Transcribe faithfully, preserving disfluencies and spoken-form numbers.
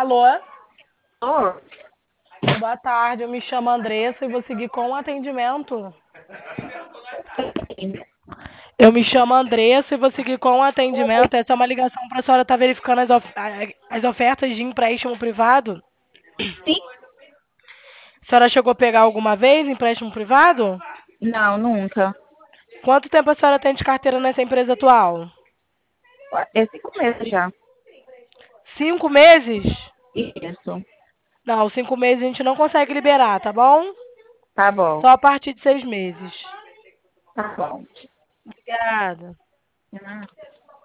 Alô? Ô, Boa tarde, eu me chamo Andressa e vou seguir com o atendimento. Eu me chamo Andressa e vou seguir com o atendimento. Essa é uma ligação para a senhora estar verificando as, of- a- as ofertas de empréstimo privado. sim? A senhora chegou a pegar alguma vez empréstimo privado? Não, nunca. Quanto tempo a senhora tem de carteira nessa empresa atual? É cinco meses já. Cinco meses? Isso. Não, cinco meses a gente não consegue liberar, tá bom? Tá bom. Só a partir de seis meses. Tá bom. Obrigada. Hum.